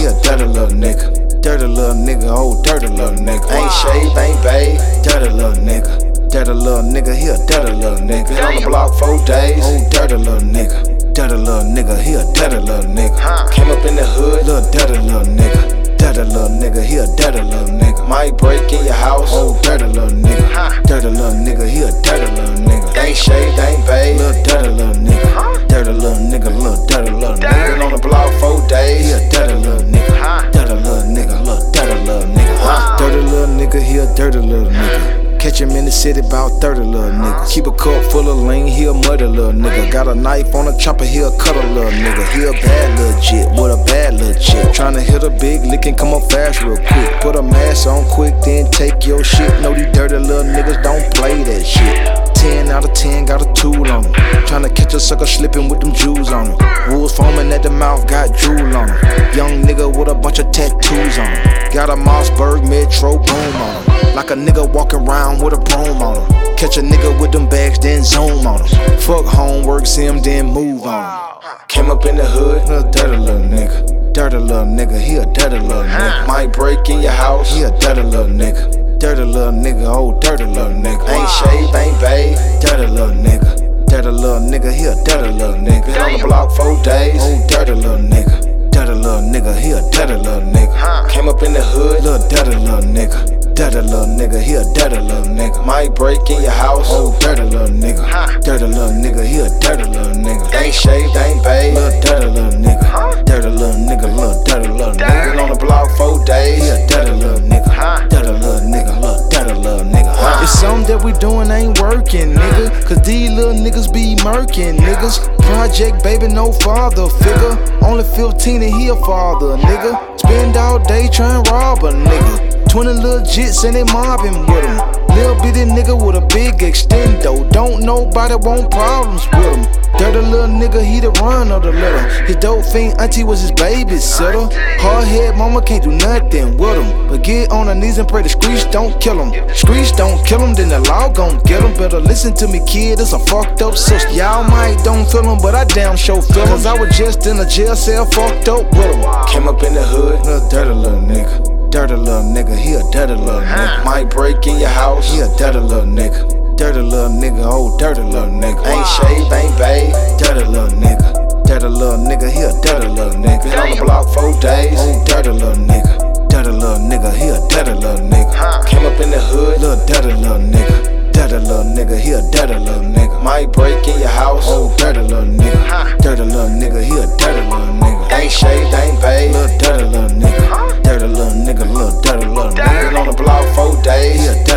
he a dirty little nigga. Dirty little nigga, oh dirty little nigga. Ain't shaved, ain't bathed. Dirty little nigga. Dirty little nigga, he a dirty little nigga. Been on the block 4 days. Oh dirty little nigga. Dirty little nigga, he a dirty little nigga. Came up in the hood. Little dirty little nigga. Dirty little nigga, he a dirty little nigga. Might break in your house. Oh dirty little nigga. Dirty little nigga, he a dirty little nigga. Ain't shaved, ain't bathed. Little dirty little nigga. Dirty little nigga, little dirty little nigga. Been on the block 4 days. He a dirty little nigga. Dirty little nigga, little dirty little nigga. Dirty little nigga, he a dirty little nigga. Catch him in the city, bout 30 little niggas. Keep a cup full of lean, he a muddy little nigga. Got a knife on a chopper, he a cut a little nigga. He a bad little jit with a bad little chick. Tryna hit a big lick and come up fast real quick. Put a mask on quick, then take your shit. Know these dirty little niggas don't play that shit. 10 out of 10, got a tool on him. Tryna catch a sucker slipping with them jewels on him. Wolves foaming at the mouth, got drool on him. Young nigga with a bunch of tattoos on him. Got a Mossberg Metro boom on him. Like a nigga walking around with a broom on him. Catch a nigga with them bags, then zoom on him. Fuck homework, see him, then move on him. Came up in the hood. Little dirty little nigga. Dirty little nigga, he a dirty little nigga. Might break in your house. He a dirty little nigga. Dirty little nigga, oh dirty little nigga. Ain't shaved, ain't bathed. Dirty little nigga. Dirty little nigga, he a dirty little nigga. Been on the block 4 days. Oh dirty little nigga. Dirty little nigga, he a dirty little nigga. Came up in the hood. Little dirty little nigga. Dirty little nigga, he a dirty little nigga. Might break in your house. Oh dirty little nigga. Dirty little nigga, he a dirty little nigga. Ain't shaved, ain't bathed. Little dirty little nigga. Dirty little nigga, little dirty little nigga. Been on the block 4 days. He a dirty little nigga. Dirty little nigga, little dirty little nigga. It's something that we doing ain't working, nigga. Cause these little niggas be murking, niggas. Project baby, no father figure. Only 15 and he a father, nigga. Spend all day trying to rob a nigga. 20 little jits and they mobbing with him. Lil bitty nigga with a big extendo. Don't nobody want problems with him. Dirty little nigga, he the run of the litter. His dope fiend auntie was his babysitter. Hard head mama can't do nothing with him. But get on her knees and pray the screech don't kill him. Screech don't kill him, then the law gon' get him. Better listen to me, kid, it's a fucked up sister. Y'all might don't feel him, but I damn sure feel him. Cause I was just in a jail cell fucked up with him. Came up in the hood. Little dirty little nigga. Dirty little nigga, he a dirty little nigga. Might break in your house. He a dirty little nigga. Dirty little nigga, oh dirty little nigga. Ain't shaved, ain't bathed. Dirty little nigga. Dirty little nigga, he a dirty little nigga. Been on the block 4 days. Oh dirty little nigga. Dirty little nigga, he a dirty little nigga. Came up in the hood. Little dirty little nigga. Dirty little nigga, he a dirty little nigga. Might break in your house. Oh dirty little nigga. Dirty little nigga, he a dirty little nigga. Ain't shaved, ain't bathed. Little dirty little nigga. Dirty little nigga, little dirty little nigga. Been on the block 4 days. He a dirty